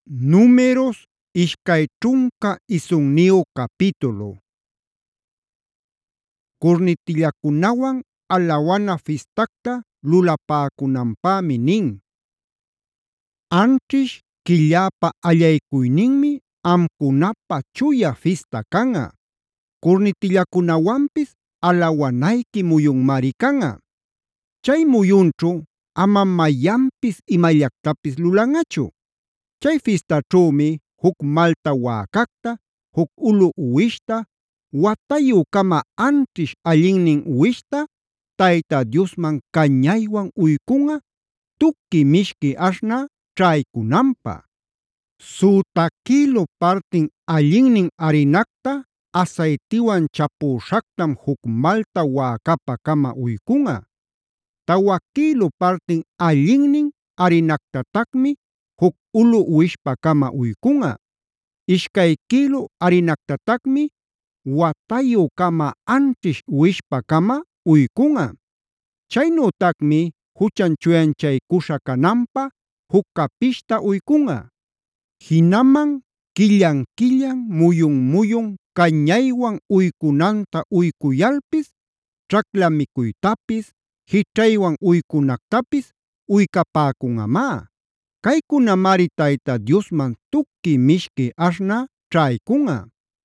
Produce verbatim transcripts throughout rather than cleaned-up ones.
Números ishkay ćhunka isunniyu capítulo. Kurnitillakunawan alawana fistacta lulapäkunanpämi nin. Anćhish killapa allaykuyninmi amkunapa chuya fista kanꞌa. Kurnitillakunawanpis alawanayki muyunmari kanꞌa. Chay muyunćhu amam mayanpis imallactapis lulanꞌachu. Chay fistaćhuumi huk malta wäcacta, huk ulu uwishta, watayü-kama anćhish allinnin uwishta Tayta Diosman cañaywan uykunꞌa tuqui mishqui aśhnä ćhaycunanpaq. Süta kïlu partin allinnin arinacta asaytiwan chapüśhactam huk malta wäcapa-kama uykunꞌa. Tawa kïlu partin allinnin arinactatacmi huk ulu uwishpa-kama uykunꞌa. Ishkay kïlu arinactatacmi watayü-kama anćhish uwishpa-kama uykunꞌa. Chaynütacmi juchan chuyanchaycuśha cananpaq huk capishta uykunꞌa. Jinaman quillan-quillan muyun-muyun cañaywan uycunanta uykuyalpis ćhacla mikuytapis, jićhaywan uycunactapis uycapäkunꞌamá. Caycunamari Tayta Diosman tuqui mishqui aśhnä ćhaykunꞌa.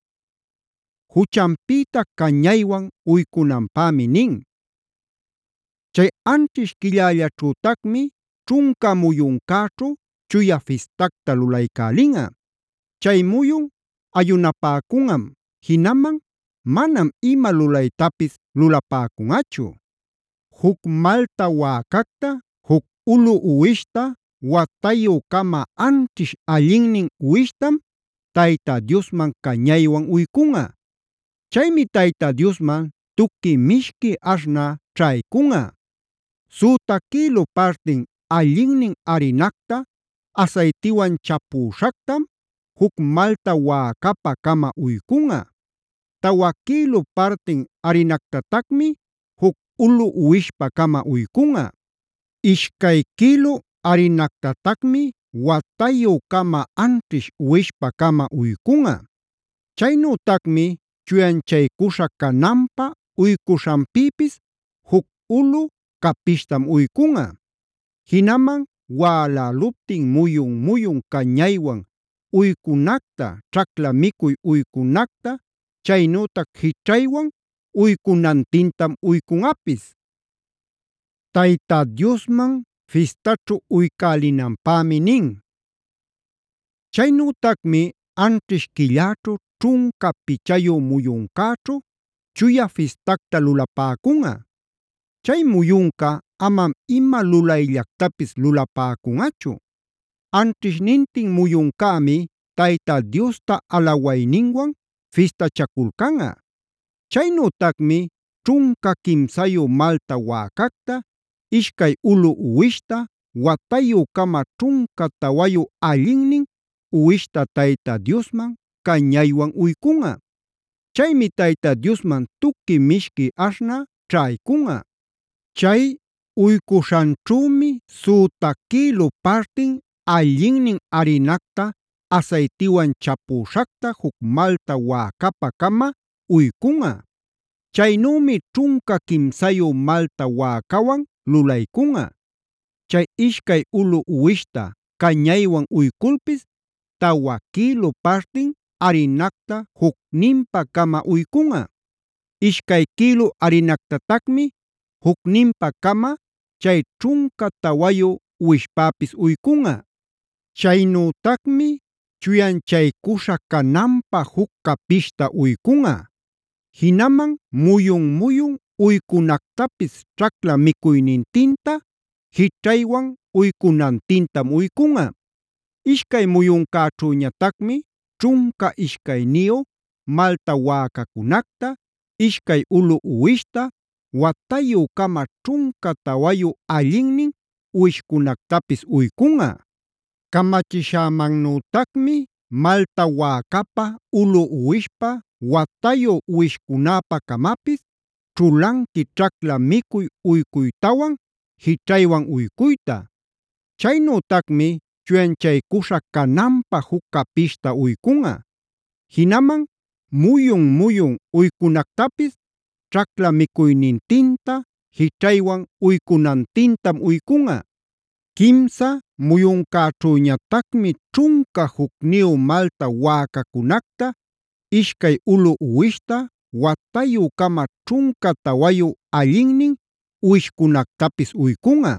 Juchanpïta cañaywan uycunanpämi nin. Chay anćhish killallaćhütacmi ćhunka muyuncäćhu chuya fistacta lulaycälinꞌa. Chay muyun ayunapäkunꞌam, jinaman manam ima lulaytapis lulapäkunꞌachu. Huk malta wäcacta, huk ulu uwishta, watayü-kama anćhish allinnin uwishtam Tayta Diosman cañaywan uykunꞌa. Chaymi Tayta Diosman tuqui mishqui aśhnä ćhaykunꞌa. Süta kïlu partin allinnin arinacta asaytiwan chapüśhactam huk malta wäcapa-kama uykunꞌa. Tawa kïlu partin arinactatacmi huk ulu uwishpa-kama uykunꞌa. Ishkay kïlu arinactatacmi watayü-kama anćhish uwishpa-kama uykunꞌa. Chaynütacmi chuyanchaycuśha cananpaq uycuśhanpïpis huk ulu capishtam uykunꞌa. Jinaman wäläluptin muyun-muyun cañaywan uycunacta, ćhacla mikuy uycunacta, chaynütac jićhaywan uycunantintam uykunꞌapis. Tayta Diosman fistaćhu uykälinanpämi nin. Chaynütacmi anćhish killaćhu ćhunka pichayü muyuncäćhu chuya fistacta lulapäkunꞌa. Chay muyunca amam ima lulayllactapis lulapäkunꞌachu. Anćhishnintin muyuncämi Tayta Diosta alawayninwan fistachakulkanꞌa. Chaynütacmi ćhunka quimsayü malta wäcacta, ishkay ulu uwishta, watayü-kama ćhunka tawayü allinnin uwishta Tayta Diosman cañaywan uykunꞌa. Chaymi Tayta Diosman tuqui mishqui aśhnä ćhaykunꞌa. Chay uycuśhanćhümi süta kïlu partin allinnin arinacta asaytiwan chapüśhacta huk malta wäcapa-kama uykunꞌa. Chaynümi ćhunka quimsayü malta wäcawan lulaykunꞌa. Chay ishkay ulu uwishta cañaywan uyculpis tawa kïlu partin arinacta jucninpa-kama uykunꞌa. Ishkay kïlu arinactatacmi jucninpa-kama chay ćhunka tawayü uwishpäpis uykunꞌa. Chaynütacmi chuyanchaycuśha cananpaq huk capishta uykunꞌa. Jinaman muyun-muyun uycunactapis ćhacla mikuynintinta, jićhaywan uycunantintam uykunꞌa. Ishkay muyuncäćhüñatacmi ćhunka ishkayniyu malta wäcacunacta, ishkay ulu uwishta, watayü-kama ćhunka tawayü allinnin uwishcunactapis uykunꞌa. Kamachishämannütacmi malta wäcapa, ulu uwishpa, watayü uwishcunäpa-kamapis ćhulanki ćhacla mikuy uykuytawan jićhaywan uykuyta. Chaynütacmi chuyanchaykusha cananpaq juc capishta uycunꞌa. Jinaman muyun-muyun uykunactapis ćhacla mikuynintinta jićhaywan uykunantintam uycunꞌa. Quimsa muyuncäćhuñatacmi ćhunka jucniyu malta wäcacunacta, ishcay ulu uwishta, watayü-cama ćhunka tawayu allinnin uwishcunactapis uycunꞌa.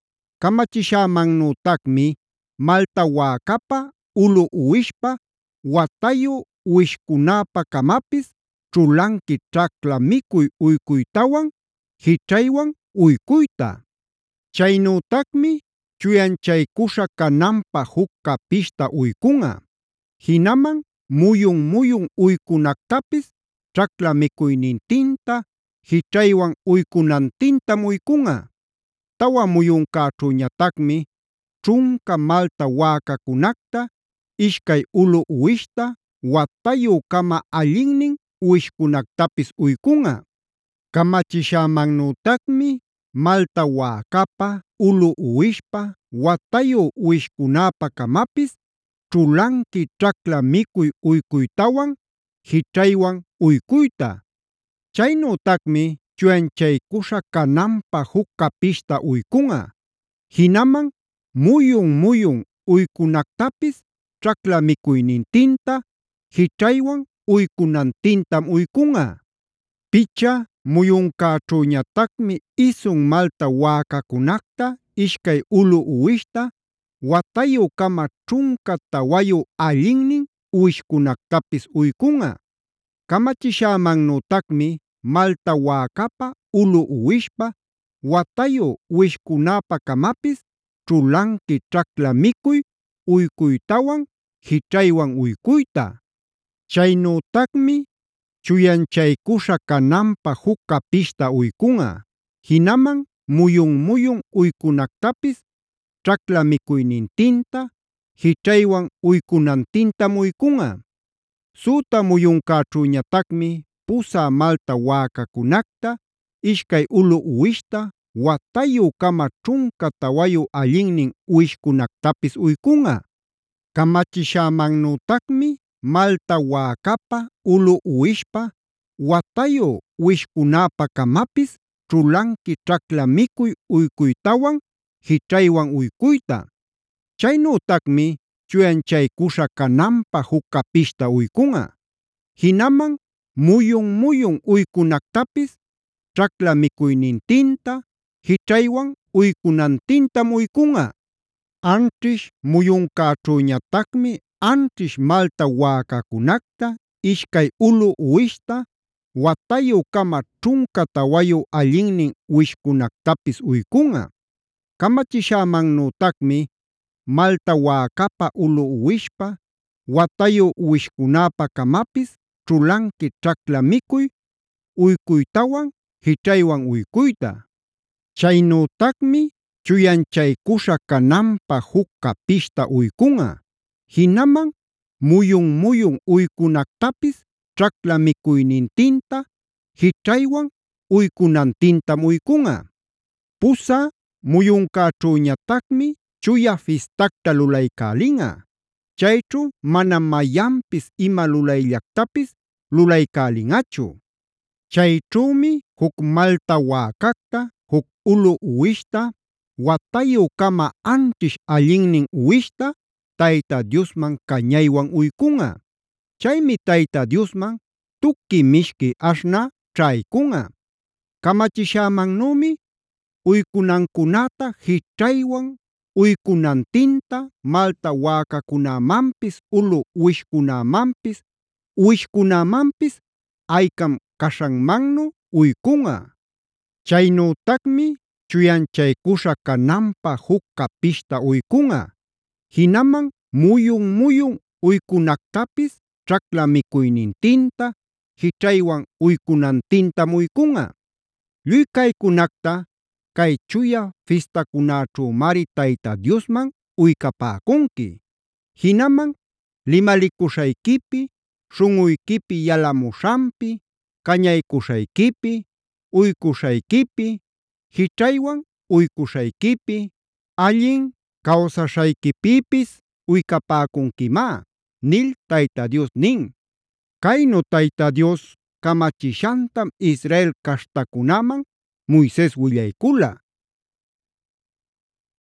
Kamachishämannütacmi malta wäcapa, ulu uwishpa, watayu uwishcunäpa-camapis ćhulanki ćhacla mikuy uykuytawan jićhaywan uykuyta. Chaynütacmi chuyanchaykusha cananpaq juc capishta uycunꞌa. Jinaman muyun-muyun uykunactapis ćhacla mikuynintinta jićhaywan uykunantintam uycunꞌa. Tawa muyuncäćhuñatacmi ćhunka malta wäcacunacta, ishcay ulu uwishta, watayü-cama allinnin uwishcunactapis uycunꞌa. Kamachishämannütacmi malta wäcapa, ulu uwishpa, watayu uwishcunäpa-camapis ćhulanki ćhacla mikuy uykuytawan jićhaywan uykuyta. Chaynütacmi chuyanchaykusha cananpaq juc capishta uycunꞌa. Jinaman muyun-muyun uykunactapis ćhacla mikuynintinta jićhaywan uykunantintam uycunꞌa. Picha muyuncäćhuñatacmi isun malta wäcacunacta, ishcay ulu uwishta, watayü-cama ćhunka tawayu allinnin uwishcunactapis uycunꞌa. Kamachishämannütacmi malta wäcapa, ulu uwishpa, watayu uwishcunäpa-camapis ćhulanki ćhacla mikuy uykuytawan jićhaywan uykuyta. Chaynütacmi chuyanchaykusha cananpaq juc capishta uycunꞌa. Jinaman muyun-muyun uykunactapis ćhacla mikuynintinta jićhaywan uykunantintam uycunꞌa. Süta muyuncäćhuñatacmi pusä malta wäcacunacta, ishcay ulu uwishta, watayü-cama ćhunka tawayu allinnin uwishcunactapis uycunꞌa. Kamachishämannütacmi malta wäcapa, ulu uwishpa, watayu uwishcunäpa-camapis ćhulanki ćhacla mikuy uykuytawan jićhaywan uykuyta. Chaynütacmi chuyanchaykusha cananpaq juc capishta uycunꞌa. Jinaman muyun-muyun uykunactapis ćhacla mikuynintinta jićhaywan uykunantintam uycunꞌa. Anćhish muyuncäćhuñatacmi anćhish malta wäcacunacta, ishcay ulu uwishta, watayü-cama ćhunka tawayu allinnin uwishcunactapis uycunꞌa. Kamachishämannütacmi malta wäcapa, ulu uwishpa, watayu uwishcunäpa-camapis ćhulanki ćhacla mikuy uykuytawan jićhaywan uykuyta. Chaynütacmi chuyanchaykusha cananpaq juc capishta uycunꞌa. Jinaman muyun-muyun uykunactapis ćhacla mikuynintinta jićhaywan uykunantintam uycunꞌa. Pusä muyuncäćhuñatacmi chuya fistacta lulaycälinꞌa. Chayćhu manam mayanpis ima lulayllactapis lulaycälinꞌachu. Chayćhümi juc malta wäcacta, juc ulu uwishta, watayü-cama anćhish allinnin uwishta Tayta Diosman cañaywan uycunꞌa. Chaymi Tayta Diosman tuqui mishki aśhnä ćhaycunꞌa. Kamachishämannümi uykunancunäta jićhaywan uykunantinta malta wäcacunämanpis, ulu uwishcunämanpis, uwishcunämanpis aycam caśhanmannu uycunꞌa. Chaynütacmi chuyanchaykusha cananpaq juc capishta uycunꞌa. Jinaman muyun-muyun uykunactapis ćhacla mikuynintinta jićhaywan uykunantintam uycunꞌa. Lluy kaycunacta kay chuya fistacunäćhümari Tayta Diosman uycapäcunqui. Jinaman limalikuśhayquipi, śhunꞌuyquipi yalamuśhanpi, cañaykuśhayquipi, uykuśhayquipi, jićhaywan uykuśhayquipi, allin kawsaśhayquipïpis uycapäcunquimá’” nil Tayta Dios nin. Caynu Tayta Dios kamachishantam Israel caśhtacunaman Moises willaycula.